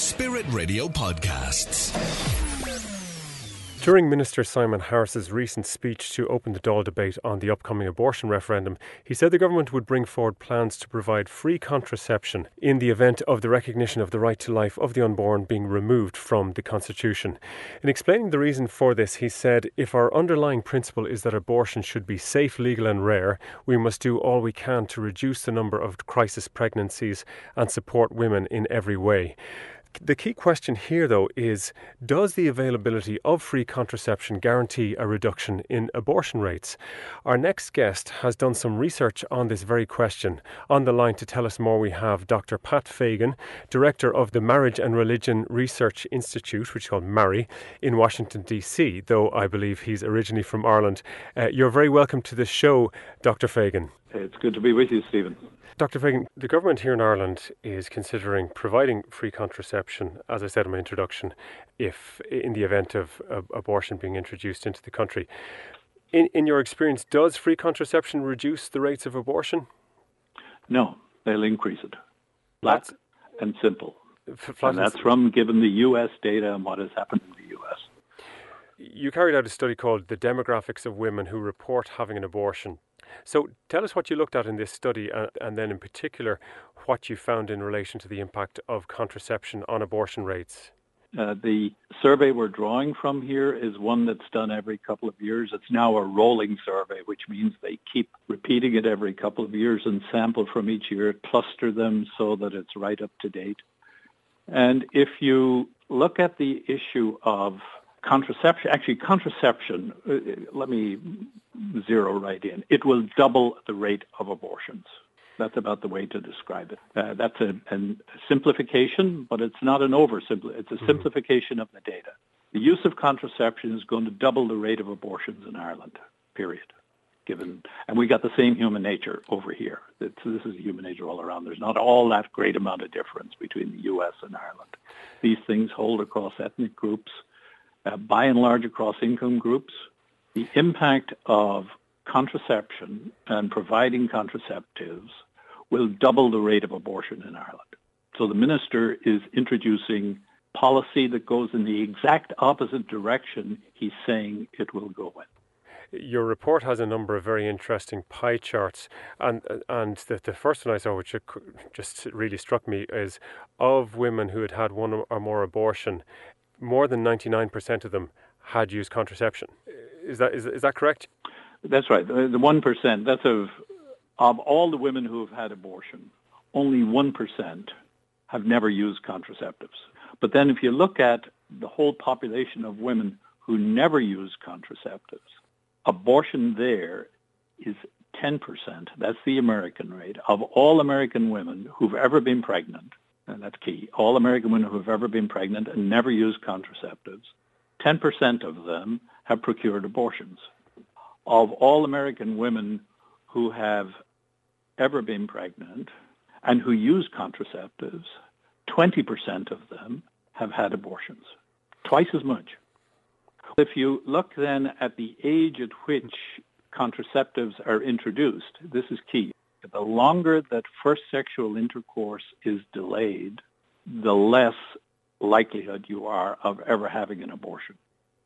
Spirit Radio Podcasts. During Minister Simon Harris's recent speech to open the Dáil debate on the upcoming abortion referendum, he said the government would bring forward plans to provide free contraception in the event of the recognition of the right to life of the unborn being removed from the Constitution. In explaining the reason for this, he said, if our underlying principle is that abortion should be safe, legal and rare, we must do all we can to reduce the number of crisis pregnancies and support women in every way. The key question here, though, is does the availability of free contraception guarantee a reduction in abortion rates? Our next guest has done some research on this very question. On the line to tell us more, we have Dr. Pat Fagan, Director of the Marriage and Religion Research Institute, which is called MARI, in Washington, D.C., though I believe he's originally from Ireland. You're very welcome to the show, Dr. Fagan. It's good to be with you, Stephen. Dr. Fagan, the government here in Ireland is considering providing free contraception, as I said in my introduction, if in the event of abortion being introduced into the country. In your experience, does free contraception reduce the rates of abortion? No, they'll increase it. Flat and simple. And that's from given the U.S. data and what has happened in the U.S. You carried out a study called The Demographics of Women Who Report Having an Abortion. So tell us what you looked at in this study and then in particular what you found in relation to the impact of contraception on abortion rates. The survey we're drawing from here is one that's done every couple of years. It's now a rolling survey, which means they keep repeating it every couple of years and sample from each year, cluster them so that it's right up to date. And if you look at the issue of contraception, let me zero right in. It will double the rate of abortions. That's about the way to describe it. That's a simplification, but it's not an oversimplification. It's a simplification of the data. The use of contraception is going to double the rate of abortions in Ireland, period. And we got the same human nature over here. This is human nature all around. There's not all that great amount of difference between the U.S. and Ireland. These things hold across ethnic groups, by and large across income groups. The impact of contraception and providing contraceptives will double the rate of abortion in Ireland. So the minister is introducing policy that goes in the exact opposite direction he's saying it will go in. Your report has a number of very interesting pie charts, and the first one I saw, which just really struck me, is of women who had had one or more abortion, more than 99% of them had used contraception. Is that correct? That's right. The 1%, that's of all the women who have had abortion, only 1% have never used contraceptives. But then if you look at the whole population of women who never use contraceptives, abortion there is 10%. That's the American rate. Of all American women who've ever been pregnant, and that's key, all American women who have ever been pregnant and never used contraceptives, 10% of them have procured abortions. Of all American women who have ever been pregnant and who use contraceptives, 20% of them have had abortions, twice as much. If you look then at the age at which contraceptives are introduced, this is key. The longer that first sexual intercourse is delayed, the less likelihood you are of ever having an abortion.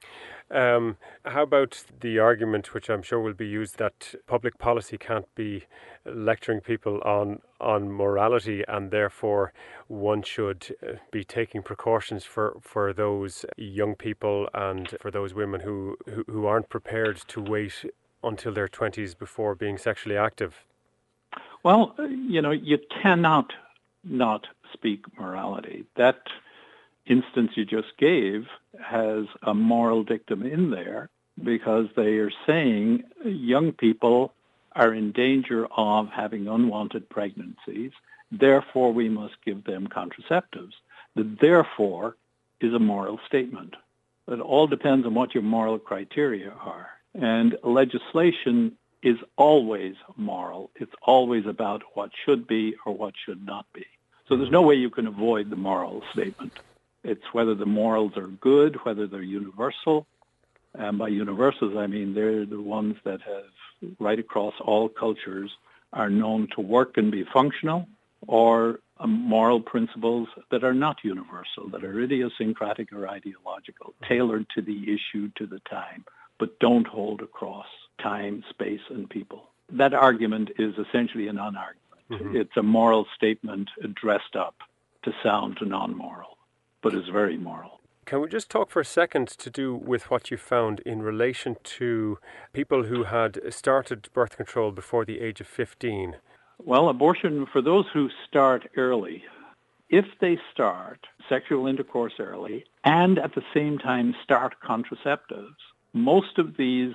How about the argument, which I'm sure will be used, that public policy can't be lecturing people on morality, and therefore one should be taking precautions for those young people and for those women who aren't prepared to wait until their 20s before being sexually active? Well, you cannot not speak morality. That instance you just gave has a moral dictum in there because they are saying young people are in danger of having unwanted pregnancies. Therefore, we must give them contraceptives. The therefore is a moral statement. It all depends on what your moral criteria are. And legislation is always moral. It's always about what should be or what should not be. So there's no way you can avoid the moral statement. It's whether the morals are good, whether they're universal. And by universals, I mean they're the ones that have, right across all cultures, are known to work and be functional, or moral principles that are not universal, that are idiosyncratic or ideological, tailored to the issue, to the time, but don't hold across time, space, and people. That argument is essentially a non-argument. Mm-hmm. It's a moral statement dressed up to sound non-moral, but is very moral. Can we just talk for a second to do with what you found in relation to people who had started birth control before the age of 15? Well, abortion, for those who start early, if they start sexual intercourse early and at the same time start contraceptives, most of these,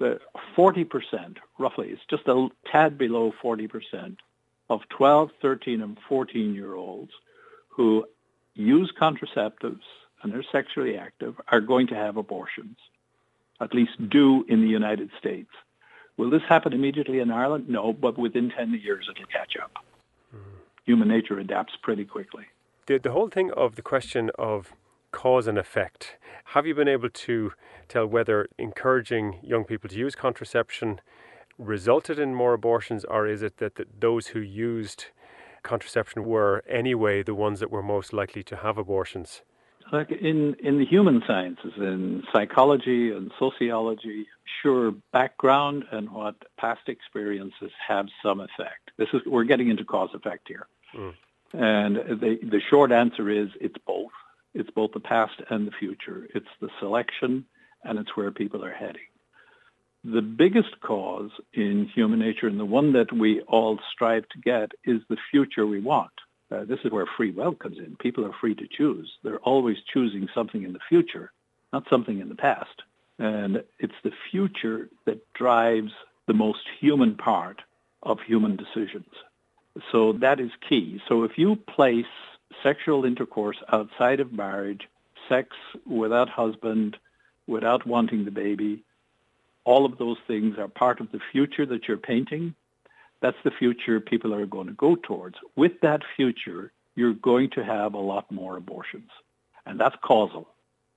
40%, roughly, it's just a tad below 40% of 12, 13, and 14-year-olds who use contraceptives and they're sexually active are going to have abortions, at least do in the United States. Will this happen immediately in Ireland? No, but within 10 years it'll catch up. Mm-hmm. Human nature adapts pretty quickly. The whole thing of the question of cause and effect, have you been able to tell whether encouraging young people to use contraception resulted in more abortions, or is it that those who used contraception were anyway the ones that were most likely to have abortions? Like in the human sciences, in psychology and sociology, sure, background and what past experiences have some effect. We're getting into cause-effect here. Mm. And the short answer is it's both. It's both the past and the future. It's the selection and it's where people are heading. The biggest cause in human nature, and the one that we all strive to get, is the future we want. This is where free will comes in. People are free to choose. They're always choosing something in the future, not something in the past. And it's the future that drives the most human part of human decisions. So that is key. So if you place sexual intercourse outside of marriage, sex without husband, without wanting the baby, all of those things are part of the future that you're painting. That's the future people are going to go towards. With that future, you're going to have a lot more abortions. And that's causal.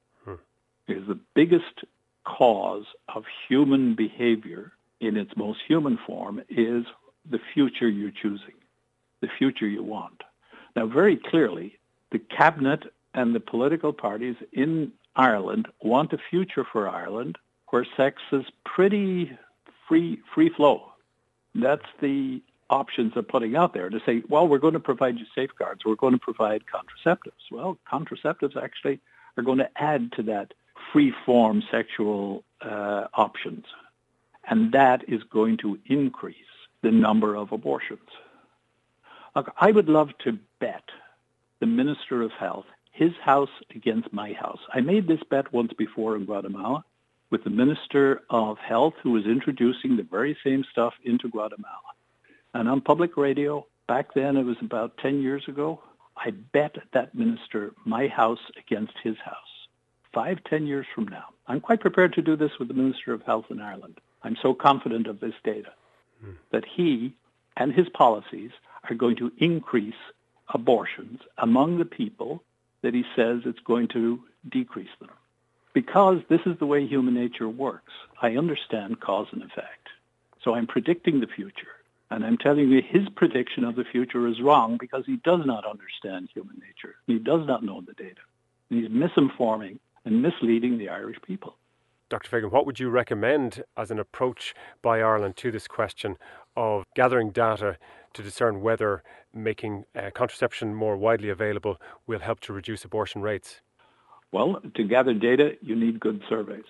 Because the biggest cause of human behavior in its most human form is the future you're choosing, the future you want. Now, very clearly, the cabinet and the political parties in Ireland want a future for Ireland where sex is pretty free flow. That's the options they're putting out there to say, well, we're going to provide you safeguards. We're going to provide contraceptives. Well, contraceptives actually are going to add to that free-form sexual options. And that is going to increase the number of abortions. Look, I would love to bet the Minister of Health, his house against my house. I made this bet once before in Guatemala with the Minister of Health, who was introducing the very same stuff into Guatemala. And on public radio, back then, it was about 10 years ago, I bet that minister my house against his house. 5-10 years from now. I'm quite prepared to do this with the Minister of Health in Ireland. I'm so confident of this data that he and his policies are going to increase abortions among the people that he says it's going to decrease them. Because this is the way human nature works. I understand cause and effect. So I'm predicting the future. And I'm telling you his prediction of the future is wrong because he does not understand human nature. He does not know the data. And he's misinforming and misleading the Irish people. Dr. Fagan, what would you recommend as an approach by Ireland to this question of gathering data to discern whether making contraception more widely available will help to reduce abortion rates? Well, to gather data, you need good surveys.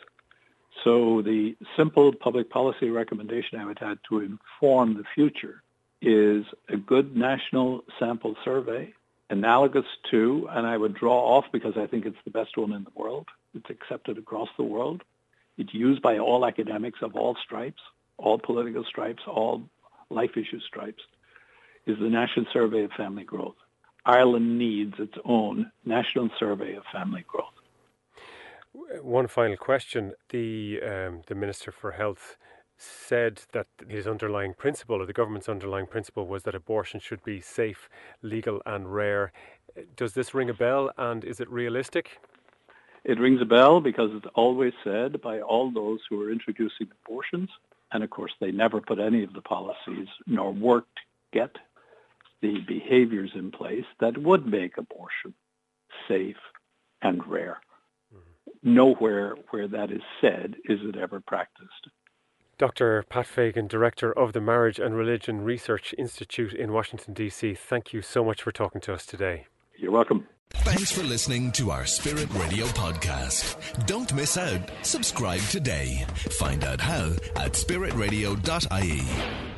So the simple public policy recommendation I would have to inform the future is a good national sample survey, analogous to, and I would draw off because I think it's the best one in the world. It's accepted across the world. It's used by all academics of all stripes, all political stripes, all life issue stripes, is the National Survey of Family Growth. Ireland needs its own National Survey of Family Growth. One final question. The Minister for Health said that his underlying principle, or the government's underlying principle, was that abortion should be safe, legal and rare. Does this ring a bell, and is it realistic? It rings a bell because it's always said by all those who are introducing abortions, and of course they never put any of the policies nor worked to get the behaviors in place that would make abortion safe and rare. Nowhere where that is said is it ever practiced. Dr. Pat Fagan, Director of the Marriage and Religion Research Institute in Washington, D.C., thank you so much for talking to us today. You're welcome. Thanks for listening to our Spirit Radio podcast. Don't miss out. Subscribe today. Find out how at spiritradio.ie.